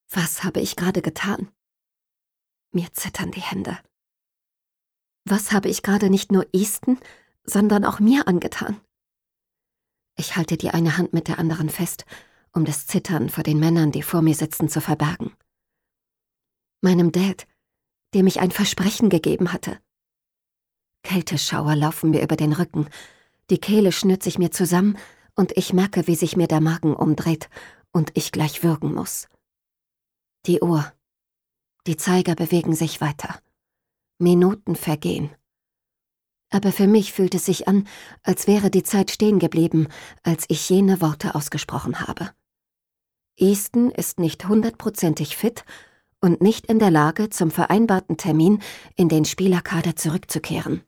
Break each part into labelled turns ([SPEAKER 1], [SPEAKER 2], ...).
[SPEAKER 1] Was habe ich gerade getan? Mir zittern die Hände. Was habe ich gerade nicht nur Easton, sondern auch mir angetan? Ich halte die eine Hand mit der anderen fest, um das Zittern vor den Männern, die vor mir sitzen, zu verbergen. Meinem Dad, dem ich ein Versprechen gegeben hatte. Kälteschauer laufen mir über den Rücken, die Kehle schnürt sich mir zusammen und ich merke, wie sich mir der Magen umdreht und ich gleich würgen muss. Die Uhr. Die Zeiger bewegen sich weiter. Minuten vergehen. Aber für mich fühlt es sich an, als wäre die Zeit stehen geblieben, als ich jene Worte ausgesprochen habe. Easton ist nicht 100%ig fit und nicht in der Lage, zum vereinbarten Termin in den Spielerkader zurückzukehren.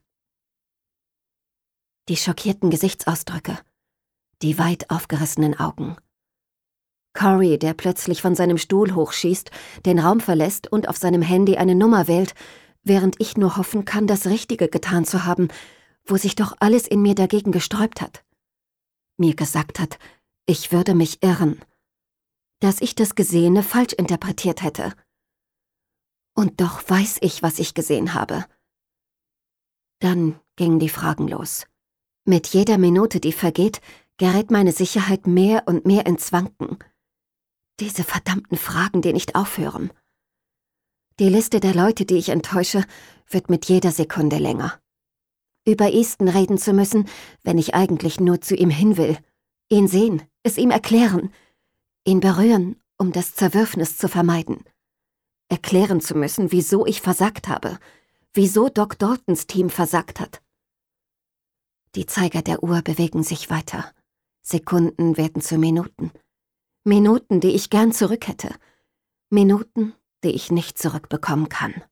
[SPEAKER 1] Die schockierten Gesichtsausdrücke, die weit aufgerissenen Augen. Corey, der plötzlich von seinem Stuhl hochschießt, den Raum verlässt und auf seinem Handy eine Nummer wählt, während ich nur hoffen kann, das Richtige getan zu haben, wo sich doch alles in mir dagegen gesträubt hat. Mir gesagt hat, ich würde mich irren, dass ich das Gesehene falsch interpretiert hätte. Und doch weiß ich, was ich gesehen habe. Dann gingen die Fragen los. Mit jeder Minute, die vergeht, gerät meine Sicherheit mehr und mehr ins Wanken. Diese verdammten Fragen, die nicht aufhören. Die Liste der Leute, die ich enttäusche, wird mit jeder Sekunde länger. Über Easton reden zu müssen, wenn ich eigentlich nur zu ihm hin will. Ihn sehen, es ihm erklären. Ihn berühren, um das Zerwürfnis zu vermeiden. Erklären zu müssen, wieso ich versagt habe. Wieso Doc Daltons Team versagt hat. Die Zeiger der Uhr bewegen sich weiter. Sekunden werden zu Minuten. Minuten, die ich gern zurück hätte. Minuten, die ich nicht zurückbekommen kann.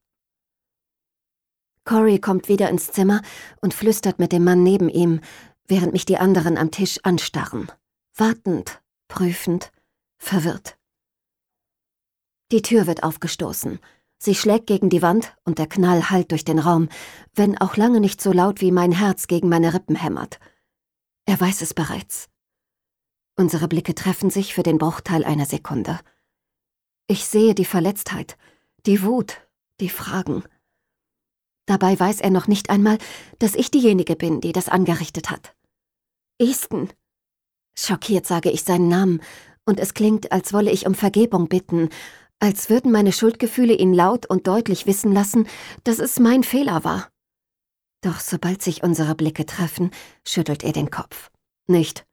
[SPEAKER 1] Corey kommt wieder ins Zimmer und flüstert mit dem Mann neben ihm, während mich die anderen am Tisch anstarren. Wartend, prüfend, verwirrt. Die Tür wird aufgestoßen. Sie schlägt gegen die Wand und der Knall hallt durch den Raum, wenn auch lange nicht so laut wie mein Herz gegen meine Rippen hämmert. Er weiß es bereits. Unsere Blicke treffen sich für den Bruchteil einer Sekunde. Ich sehe die Verletztheit, die Wut, die Fragen. Dabei weiß er noch nicht einmal, dass ich diejenige bin, die das angerichtet hat. Easton. Schockiert sage ich seinen Namen, und es klingt, als wolle ich um Vergebung bitten, als würden meine Schuldgefühle ihn laut und deutlich wissen lassen, dass es mein Fehler war. Doch sobald sich unsere Blicke treffen, schüttelt er den Kopf. Nicht.